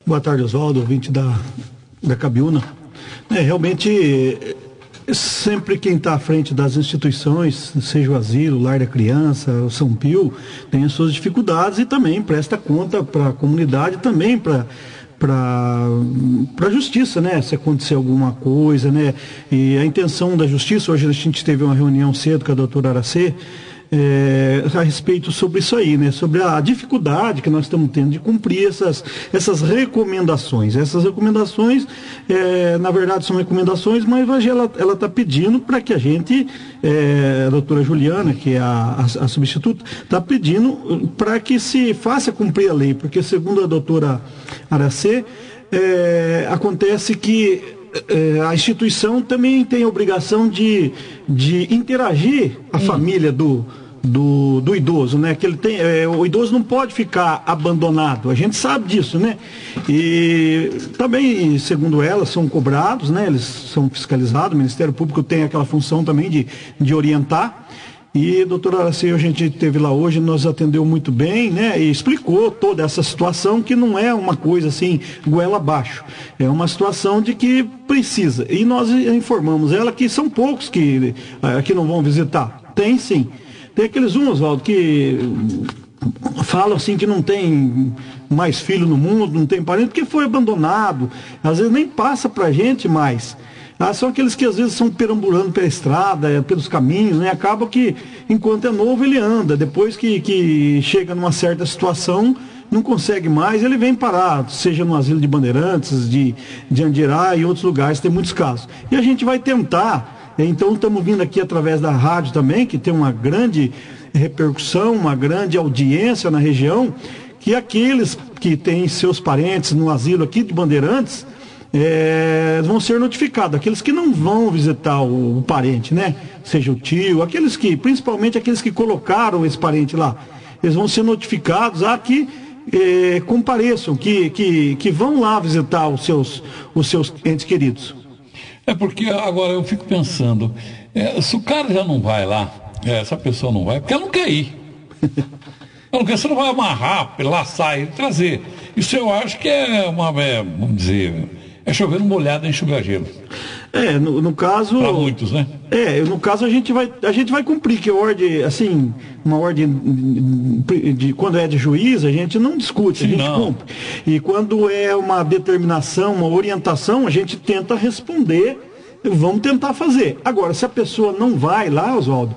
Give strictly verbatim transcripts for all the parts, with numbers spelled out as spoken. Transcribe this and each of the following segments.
Boa tarde, Oswaldo, ouvinte da, da Cabiúna. É, realmente, sempre quem está à frente das instituições, seja o asilo, o lar da criança, o São Pio, tem as suas dificuldades e também presta conta para a comunidade, também para para a justiça, né? Se acontecer alguma coisa, né? E a intenção da justiça, hoje a gente teve uma reunião cedo com a doutora Aracê, É, a respeito sobre isso aí, né? Sobre a dificuldade que nós estamos tendo de cumprir essas, essas recomendações. Essas recomendações, é, na verdade, são recomendações, mas ela está pedindo para que a gente, é, a doutora Juliana, que é a, a, a substituta, está pedindo para que se faça cumprir a lei, porque segundo a doutora Aracê, é, acontece que a instituição também tem a obrigação de, de interagir a hum. família do, do, do idoso, né? Que ele tem, é, o idoso não pode ficar abandonado, a gente sabe disso, né? E também, segundo ela, são cobrados, né? Eles são fiscalizados, o Ministério Público tem aquela função também de, de orientar. E, doutora Aracê, a gente esteve lá hoje, nos atendeu muito bem, né? E explicou toda essa situação, que não é uma coisa assim, goela abaixo. É uma situação de que precisa. E nós informamos ela que são poucos que, que não vão visitar. Tem sim. Tem aqueles um, Oswaldo, que falam assim que não tem mais filho no mundo, não tem parente, porque foi abandonado. Às vezes nem passa pra gente mais. Ah, são aqueles que às vezes são perambulando pela estrada, pelos caminhos, né? Acaba que, enquanto é novo, ele anda. Depois que, que chega numa certa situação, não consegue mais, ele vem parar, seja no asilo de Bandeirantes, de, de Andirá e outros lugares, tem muitos casos. E a gente vai tentar, então estamos vindo aqui através da rádio também, que tem uma grande repercussão, uma grande audiência na região, que aqueles que têm seus parentes no asilo aqui de Bandeirantes, É, vão ser notificados, aqueles que não vão visitar o, o parente, né? Seja o tio, aqueles que, principalmente aqueles que colocaram esse parente lá, eles vão ser notificados a que é, compareçam, que, que, que vão lá visitar os seus, os seus entes queridos. É porque agora eu fico pensando, é, se o cara já não vai lá, é, essa pessoa não vai, porque ela não quer ir. Ela não quer, você não vai amarrar, laçar e trazer. Isso eu acho que é uma, é, vamos dizer, é chover molhado, enxugar gelo. É, no, no caso... Para muitos, né? É, no caso a gente vai, a gente vai cumprir, que a ordem, assim, uma ordem de, de, quando é de juiz, a gente não discute, Sim, a gente não. cumpre. E quando é uma determinação, uma orientação, a gente tenta responder, vamos tentar fazer. Agora, se a pessoa não vai lá, Oswaldo,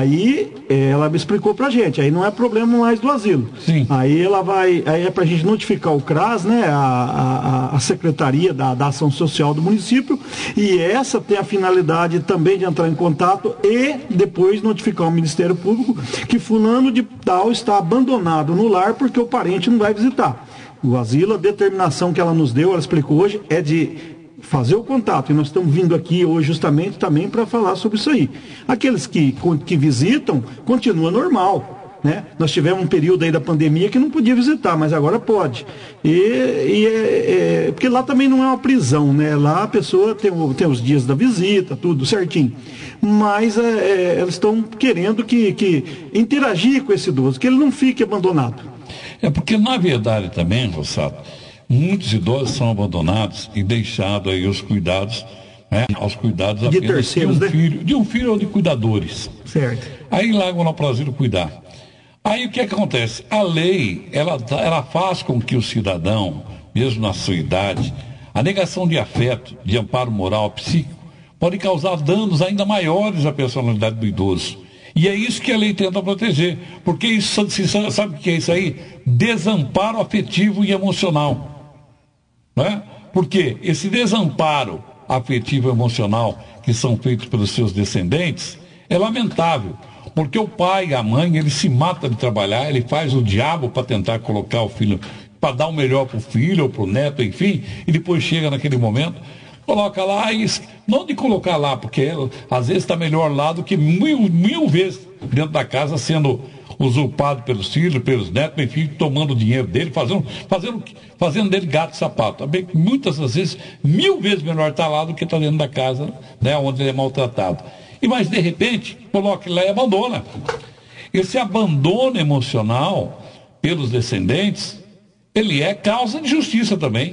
aí ela me explicou pra gente, aí não é problema mais do asilo. Sim. Aí ela vai, aí é pra gente notificar o CRAS, né, a, a, a Secretaria da, da Ação Social do município, e essa tem a finalidade também de entrar em contato e depois notificar o Ministério Público que fulano de tal está abandonado no lar porque o parente não vai visitar. O asilo, a determinação que ela nos deu, ela explicou hoje, é de fazer o contato, e nós estamos vindo aqui hoje justamente também para falar sobre isso aí. Aqueles que, que visitam, continua normal, né? Nós tivemos um período aí da pandemia que não podia visitar, mas agora pode. E, e é, é, porque lá também não é uma prisão, né? Lá a pessoa tem, o, tem os dias da visita, tudo certinho. Mas é, é, eles estão querendo que, que interagir com esse idoso, que ele não fique abandonado. É porque, na verdade, também, Rossato, muitos idosos são abandonados e deixados aí os cuidados, né, aos cuidados de apenas terceiros, de um né? filho, de um filho ou de cuidadores. Certo. Aí largam lá para o asilo cuidar. Aí o que, é que acontece? A lei, ela, ela faz com que o cidadão, mesmo na sua idade, a negação de afeto, de amparo moral, psíquico, pode causar danos ainda maiores à personalidade do idoso. E é isso que a lei tenta proteger, porque isso, sabe o que é isso aí? Desamparo afetivo e emocional. Né? Porque esse desamparo afetivo e emocional que são feitos pelos seus descendentes é lamentável, porque o pai e a mãe, ele se mata de trabalhar, ele faz o diabo para tentar colocar o filho, para dar o melhor para o filho ou para o neto, enfim, e depois chega naquele momento, coloca lá, e não de colocar lá, porque ela, às vezes está melhor lá do que mil, mil vezes dentro da casa sendo usurpado pelos filhos, pelos netos, enfim, tomando o dinheiro dele, fazendo, fazendo, fazendo dele gato e sapato. Bem, muitas das vezes, mil vezes melhor estar lá do que estar dentro da casa, né, onde ele é maltratado. E mas de repente, coloca lá e abandona. Esse abandono emocional pelos descendentes ele é causa de justiça também.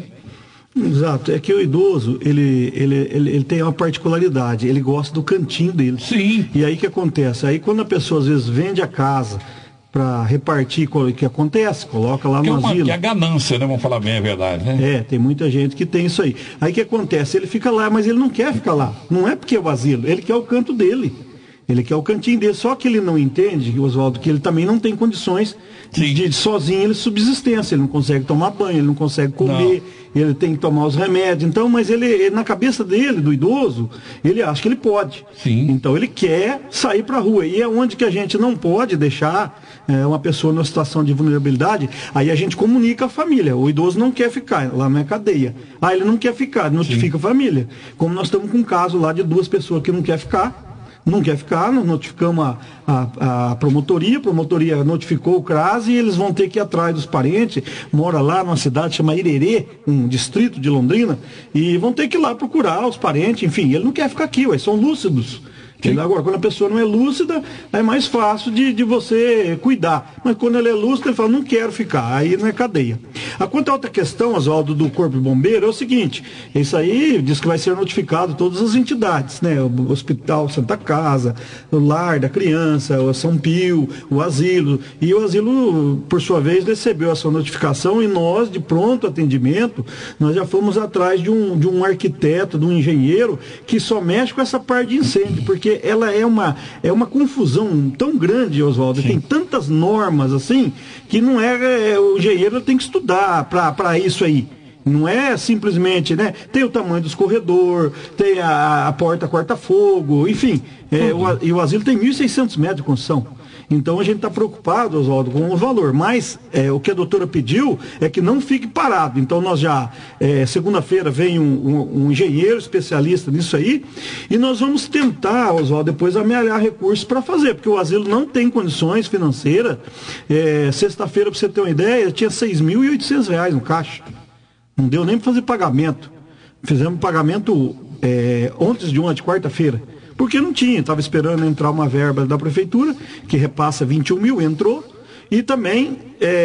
Exato, é que o idoso, ele, ele, ele, ele tem uma particularidade, ele gosta do cantinho dele. Sim. E aí o que acontece? Aí quando a pessoa às vezes vende a casa para repartir, o que acontece? Coloca lá no que é uma, asilo. Que é a ganância, né? Vamos falar bem a verdade, né? É, tem muita gente que tem isso aí. Aí o que acontece? Ele fica lá, mas ele não quer ficar lá. Não é porque é o asilo, ele quer o canto dele. Ele quer o cantinho dele, só que ele não entende, Oswaldo, que ele também não tem condições de, de sozinho ele subsistência, ele não consegue tomar banho, ele não consegue comer, não. Ele tem que tomar os remédios. Então, mas ele, ele, na cabeça dele, do idoso, ele acha que ele pode. Sim. Então ele quer sair para a rua. E é onde que a gente não pode deixar é, uma pessoa numa situação de vulnerabilidade, aí a gente comunica a família. O idoso não quer ficar lá na cadeia. Ah, ele não quer ficar, notifica Sim. a família. Como nós estamos com um caso lá de duas pessoas que não quer ficar, não quer ficar, nós notificamos a, a, a promotoria, a promotoria notificou o CRAS e eles vão ter que ir atrás dos parentes, mora lá numa cidade chamada Irerê, um distrito de Londrina, e vão ter que ir lá procurar os parentes, enfim, ele não quer ficar aqui, ué, são lúcidos. Ele, agora, quando a pessoa não é lúcida, é mais fácil de, de você cuidar. Mas quando ele é lúcido, ele fala, não quero ficar, aí não é cadeia. A quanto a outra questão, Oswaldo, do Corpo de Bombeiro, é o seguinte, isso aí diz que vai ser notificado todas as entidades, né? O Hospital Santa Casa, o Lar da Criança, o São Pio, o Asilo. E o Asilo, por sua vez, recebeu essa notificação e nós, de pronto atendimento, nós já fomos atrás de um, de um arquiteto, de um engenheiro, que só mexe com essa parte de incêndio, porque ela é uma, é uma confusão tão grande, Oswaldo, tem tantas normas assim, que não é, é o engenheiro tem que estudar para isso aí. Não é simplesmente, né? Tem o tamanho dos corredores, tem a, a porta corta-fogo, enfim. É, o, e o asilo tem mil e seiscentos metros de construção. Então a gente está preocupado, Oswaldo, com o valor. Mas é, o que a doutora pediu é que não fique parado. Então nós já, é, segunda-feira vem um, um, um engenheiro especialista nisso aí, e nós vamos tentar, Oswaldo, depois amealhar recursos para fazer, porque o asilo não tem condições financeiras. É, sexta-feira, para você ter uma ideia, tinha seis mil e oitocentos reais no caixa. Não deu nem para fazer pagamento. Fizemos pagamento é, antes de ontem, quarta-feira. Porque não tinha, estava esperando entrar uma verba da prefeitura, que repassa vinte e um mil, entrou, e também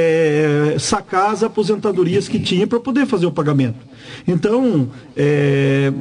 é, sacar as aposentadorias que tinha para poder fazer o pagamento. Então, é,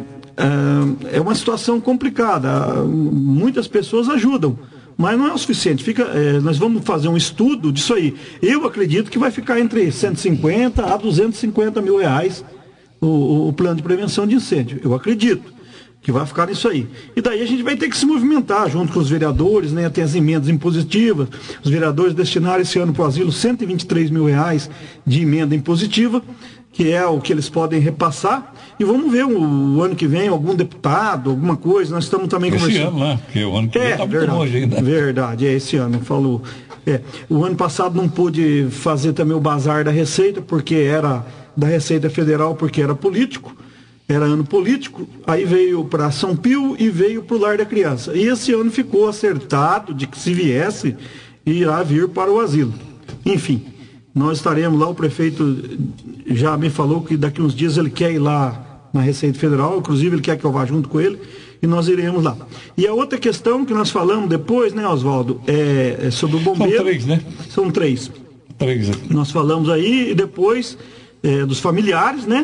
é uma situação complicada. Muitas pessoas ajudam, mas não é o suficiente. Fica, é, nós vamos fazer um estudo disso aí. Eu acredito que vai ficar entre cento e cinquenta a duzentos e cinquenta mil reais o, o plano de prevenção de incêndio. Eu acredito que vai ficar nisso aí. E daí a gente vai ter que se movimentar junto com os vereadores, né? Tem as emendas impositivas. Os vereadores destinaram esse ano para o asilo cento e vinte e três mil reais de emenda impositiva, que é o que eles podem repassar. E vamos ver o, o ano que vem algum deputado, alguma coisa. Nós estamos também esse conversando. Esse ano, né? Porque o ano que vem está muito longe ainda. Verdade, é esse ano, falou. É, o ano passado não pude fazer também o bazar da Receita, porque era da Receita Federal, porque era político. Era ano político, aí veio para São Pio e veio para o Lar da Criança. E esse ano ficou acertado de que se viesse, irá vir para o asilo. Enfim, nós estaremos lá, o prefeito já me falou que daqui uns dias ele quer ir lá na Receita Federal, inclusive ele quer que eu vá junto com ele, e nós iremos lá. E a outra questão que nós falamos depois, né, Oswaldo, é, é sobre o bombeiro. São três, né? São três. Três. Nós falamos aí, e depois é, dos familiares, né?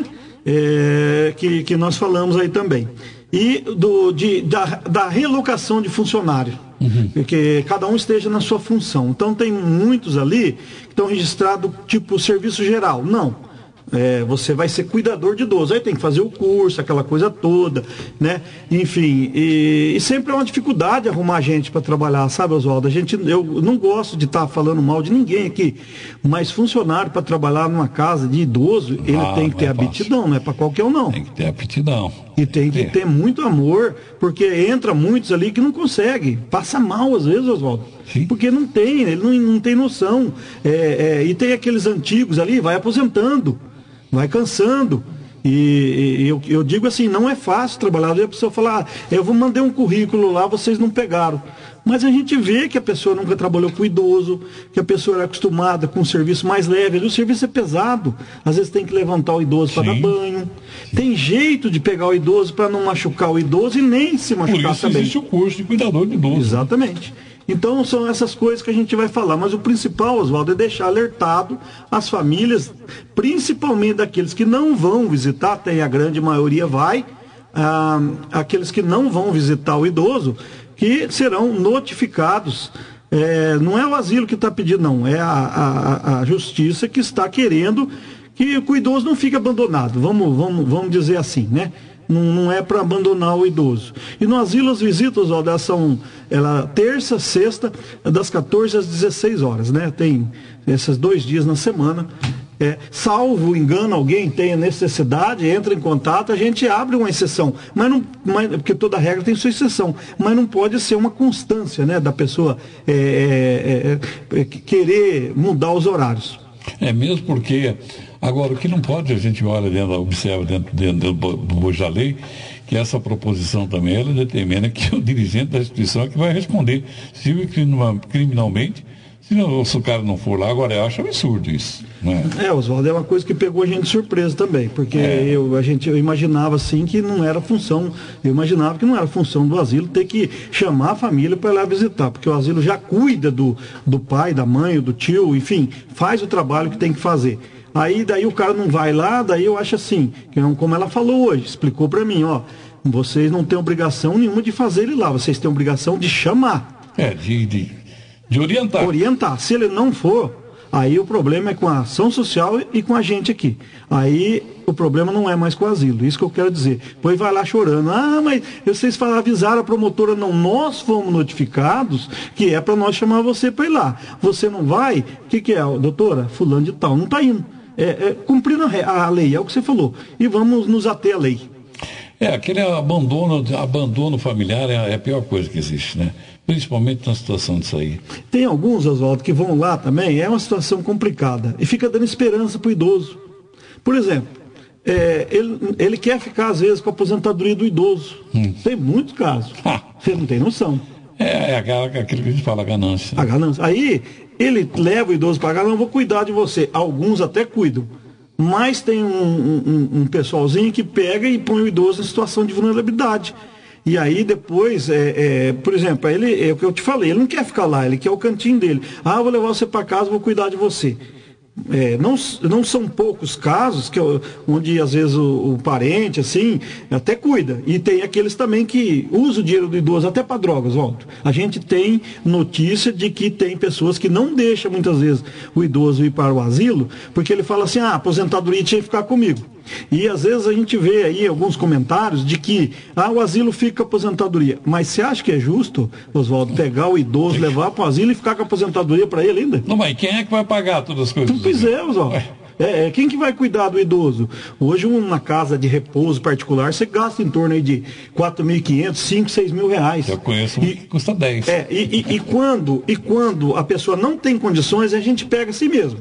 É, que, que nós falamos aí também. E do, de, da, da relocação de funcionário. Uhum. Que cada um esteja na sua função. Então tem muitos ali que estão registrados tipo serviço geral. Não. É, você vai ser cuidador de idoso, aí tem que fazer o curso, aquela coisa toda, né? Enfim, e, e sempre é uma dificuldade arrumar gente para trabalhar, sabe, Oswaldo? A gente, eu não gosto de estar tá falando mal de ninguém aqui, mas funcionário para trabalhar numa casa de idoso, ele ah, tem que ter é aptidão, fácil. Não é para qualquer um não. Tem que ter aptidão. E tem que é. ter muito amor, porque entra muitos ali que não consegue, passa mal às vezes, Oswaldo. Sim. Porque não tem, ele não, não tem noção. É, é, e tem aqueles antigos ali, vai aposentando. Vai cansando. E, e eu, eu digo assim, não é fácil trabalhar. A pessoa fala, ah, eu vou mandar um currículo lá, vocês não pegaram. Mas a gente vê que a pessoa nunca trabalhou com idoso, que a pessoa era acostumada com um serviço mais leve. O serviço é pesado. Às vezes tem que levantar o idoso para dar banho. Tem jeito de pegar o idoso para não machucar o idoso e nem se machucar Por isso também. Existe o curso de cuidador de idoso. Exatamente. Então são essas coisas que a gente vai falar, mas o principal, Oswaldo, é deixar alertado as famílias, principalmente daqueles que não vão visitar, tem a grande maioria vai, ah, aqueles que não vão visitar o idoso, que serão notificados. É, não é o asilo que está pedindo, não, é a, a, a justiça que está querendo que o idoso não fique abandonado, vamos, vamos, vamos dizer assim, né? Não, não é para abandonar o idoso. E no asilo as visitas, ó, elas são ela, terça, sexta, das quatorze às dezesseis horas, né? Tem esses dois dias na semana. É, salvo engano, alguém tenha necessidade, entra em contato, a gente abre uma exceção, mas não, mas, porque toda regra tem sua exceção, mas não pode ser uma constância, né, da pessoa é, é, é, querer mudar os horários. É mesmo porque, agora, o que não pode, a gente olha dentro, observa dentro, dentro do bojo da lei, que essa proposição também, ela determina que o dirigente da instituição é que vai responder civil e criminalmente. Se, não, se o cara não for lá, agora eu acho absurdo isso. Né? É, Oswaldo, é uma coisa que pegou a gente de surpresa também, porque é. eu, a gente, eu imaginava assim que não era função, eu imaginava que não era função do asilo ter que chamar a família para ir lá visitar, porque o asilo já cuida do, do pai, da mãe, do tio, enfim, faz o trabalho que tem que fazer. Aí daí o cara não vai lá, daí eu acho assim, que é como ela falou hoje, explicou para mim, ó, vocês não têm obrigação nenhuma de fazer ele lá, vocês têm obrigação de chamar. É, de... de... De orientar. Orientar. Se ele não for, aí o problema é com a ação social e com a gente aqui. Aí o problema não é mais com o asilo. Isso que eu quero dizer. Pois vai lá chorando. Ah, mas vocês falaram, avisaram a promotora. Não, nós fomos notificados que é para nós chamar você para ir lá. Você não vai? O que, que é, doutora? Fulano de tal. Não está indo. É, é, cumprindo a, a lei, é o que você falou. E vamos nos ater à lei. É, aquele abandono, abandono familiar é a pior coisa que existe, né? Principalmente na situação disso aí. Tem alguns, Oswaldo, que vão lá também, é uma situação complicada. E fica dando esperança para o idoso. Por exemplo, é, ele, ele quer ficar, às vezes, com a aposentadoria do idoso. Hum. Tem muitos casos. Ah. Você não tem noção. É, é aquela, aquilo que a gente fala, a ganância. A ganância. Aí, ele leva o idoso para cá, não, vou cuidar de você. Alguns até cuidam. Mas tem um, um, um pessoalzinho que pega e põe o idoso em situação de vulnerabilidade. E aí depois, é, é, por exemplo, ele, é o que eu te falei, ele não quer ficar lá, ele quer o cantinho dele. Ah, vou levar você para casa, vou cuidar de você. É, não, não são poucos casos que, onde às vezes o, o parente assim até cuida, e tem aqueles também que usam o dinheiro do idoso até para drogas, Walter. A gente tem notícia de que tem pessoas que não deixam muitas vezes o idoso ir para o asilo, porque ele fala assim, ah, a aposentadoria tinha que ficar comigo. E às vezes a gente vê aí alguns comentários de que ah, o asilo fica com a aposentadoria. Mas você acha que é justo, Oswaldo, pegar o idoso, levar para o asilo e ficar com a aposentadoria para ele ainda? Não, mas quem é que vai pagar todas as coisas? Pois é, Oswaldo. É, é, quem que vai cuidar do idoso? Hoje, uma casa de repouso particular, você gasta em torno aí de quatro mil e quinhentos, cinco, seis mil reais. Eu conheço um e, que custa dez. É, e, e, e, quando, e quando a pessoa não tem condições, a gente pega assim mesmo.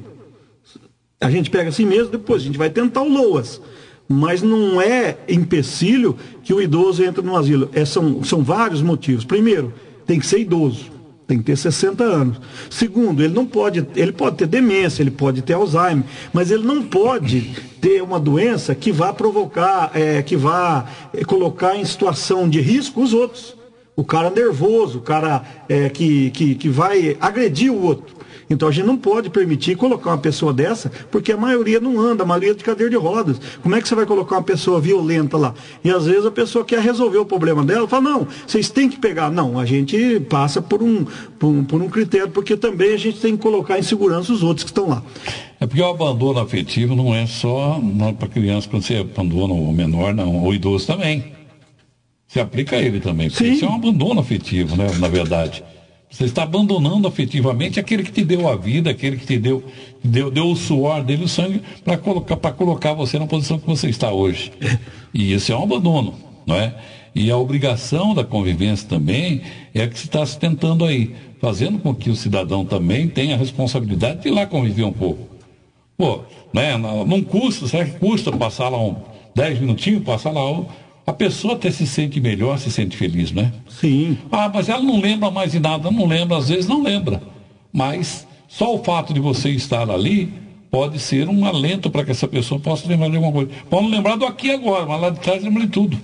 A gente pega assim mesmo, depois a gente vai tentar o LOAS. Mas não é empecilho que o idoso entre no asilo. É, são, são vários motivos. Primeiro, tem que ser idoso. Tem que ter sessenta anos. Segundo, ele não pode, ele pode ter demência, ele pode ter Alzheimer, mas ele não pode ter uma doença que vá provocar, é, que vá colocar em situação de risco os outros. O cara nervoso, o cara é, que, que, que vai agredir o outro. Então a gente não pode permitir colocar uma pessoa dessa, porque a maioria não anda, a maioria é de cadeira de rodas. Como é que você vai colocar uma pessoa violenta lá? E às vezes a pessoa quer resolver o problema dela, fala, não, vocês têm que pegar. Não, a gente passa por um, por um, por um critério, porque também a gente tem que colocar em segurança os outros que estão lá. É porque o abandono afetivo não é só para criança, quando você abandona o menor, não, o idoso também. Você aplica a ele também, porque isso é um abandono afetivo, né, na verdade. Você está abandonando afetivamente aquele que te deu a vida, aquele que te deu, deu, deu o suor dele, o sangue, para colocar, para colocar você na posição que você está hoje. E isso é um abandono, não é? E a obrigação da convivência também é a que se está se tentando aí, fazendo com que o cidadão também tenha a responsabilidade de ir lá conviver um pouco. Pô, né? Não custa, será que custa passar lá um dez minutinhos, passar lá um... A pessoa até se sente melhor, se sente feliz, né? Sim. Ah, mas ela não lembra mais de nada, não lembra, às vezes não lembra. Mas só o fato de você estar ali pode ser um alento para que essa pessoa possa lembrar de alguma coisa. Pode não lembrar do aqui e agora, mas lá de trás lembra de tudo.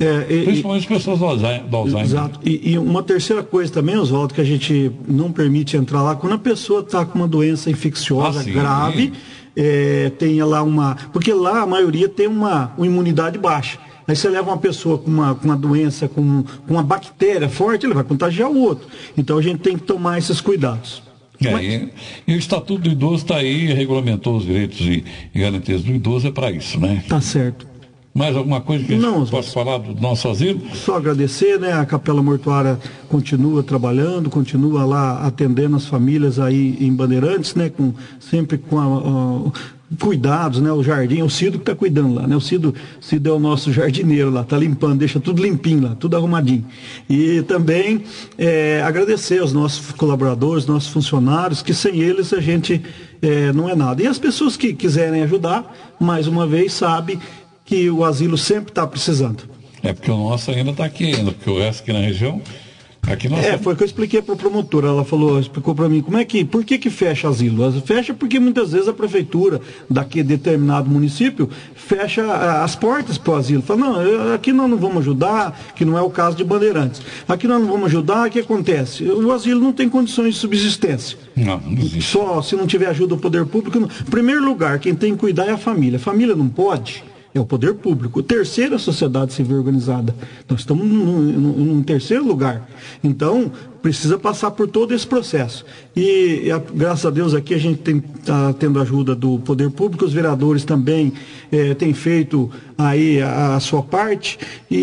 É, e, Principalmente as pessoas do Alzheimer. Exato. E, e uma terceira coisa também, Oswaldo, que a gente não permite entrar lá, quando a pessoa está com uma doença infecciosa ah, grave, é, tenha lá uma... Porque lá a maioria tem uma, uma imunidade baixa. Aí você leva uma pessoa com uma, com uma doença, com, com uma bactéria forte, ele vai contagiar o outro. Então a gente tem que tomar esses cuidados. É, Mas... e, e o Estatuto do Idoso está aí, regulamentou os direitos e, e garantias do idoso, é para isso, né? Tá certo. Mais alguma coisa que a gente possa falar do nosso asilo? Só agradecer, né? A Capela Mortuária continua trabalhando, continua lá atendendo as famílias aí em Bandeirantes, né? Com, sempre com a, a, cuidados, né? O jardim, é o Cido que está cuidando lá, né? O Cido, Cido é o nosso jardineiro lá, tá limpando, deixa tudo limpinho lá, tudo arrumadinho. E também é, agradecer aos nossos colaboradores, nossos funcionários, que sem eles a gente é, não é nada. E as pessoas que quiserem ajudar, mais uma vez, sabe que o asilo sempre está precisando. É porque o nosso ainda está aqui ainda, porque o resto aqui na região, aqui nós... É, foi o que eu expliquei para a promotora, ela falou, explicou para mim, como é que, por que que fecha asilo? Fecha porque muitas vezes a prefeitura daquele determinado município fecha as portas para o asilo. Fala, não, aqui nós não vamos ajudar, que não é o caso de Bandeirantes. Aqui nós não vamos ajudar, o que acontece? O asilo não tem condições de subsistência. Não, não existe. Só se não tiver ajuda do poder público. Não. Em primeiro lugar, quem tem que cuidar é a família. A família não pode... É o poder público. O terceiro é a sociedade civil organizada. Nós estamos num, num, num terceiro lugar. Então, precisa passar por todo esse processo. E, a, graças a Deus, aqui a gente está tendo ajuda do poder público, os vereadores também é, têm feito aí a, a sua parte.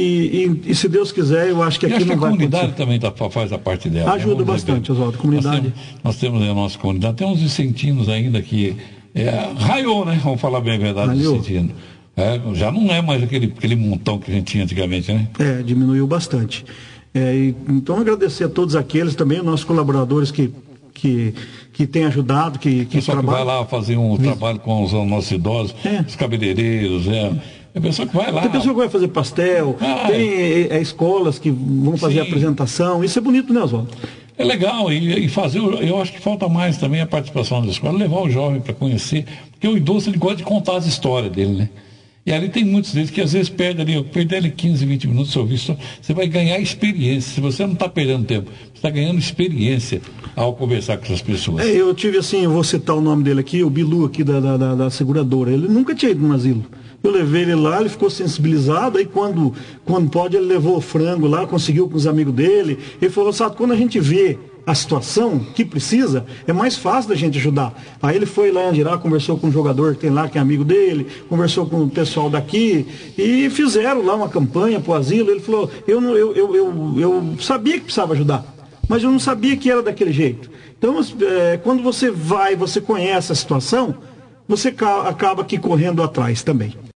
E, e, e, se Deus quiser, eu acho que aqui acho não que vai acontecer. A comunidade também tá, faz a parte dela. Ajuda né? bastante, Oswaldo. Comunidade... Nós temos, nós temos a nossa comunidade, tem uns vicentinos ainda que... É, raiou, né? Vamos falar bem a verdade, vicentino. É, já não é mais aquele, aquele montão que a gente tinha antigamente, né? É, diminuiu bastante. É, e, então, agradecer a todos aqueles, também os nossos colaboradores que, que, que têm ajudado, que, que pessoal trabalham. que vai lá fazer um Vis... trabalho com os nossos idosos, é. Os cabeleireiros, é. É a pessoa que vai lá. Tem pessoa que vai fazer pastel, ah, tem é. É, escolas que vão fazer Sim. apresentação. Isso é bonito, né, Oswaldo? É legal, e, e fazer, eu acho que falta mais também a participação da escola, levar o jovem para conhecer, porque o idoso ele gosta de contar as histórias dele, né? E ali tem muitos deles que às vezes perde ali, perde ali quinze, vinte minutos, seu visto, você vai ganhar experiência. Se você não está perdendo tempo, você está ganhando experiência ao conversar com essas pessoas. É, eu tive assim, eu vou citar o nome dele aqui, o Bilu aqui da, da, da seguradora. Ele nunca tinha ido no asilo. Eu levei ele lá, ele ficou sensibilizado, aí quando, quando pode ele levou o frango lá, conseguiu com os amigos dele. Ele falou, sabe, quando a gente vê a situação que precisa, é mais fácil da gente ajudar. Aí ele foi lá em Andirá, conversou com um jogador que tem lá, que é amigo dele, conversou com o pessoal daqui, e fizeram lá uma campanha para o asilo. Ele falou, eu, não, eu, eu, eu, eu sabia que precisava ajudar, mas eu não sabia que era daquele jeito. Então, é, quando você vai, você conhece a situação, você acaba aqui correndo atrás também.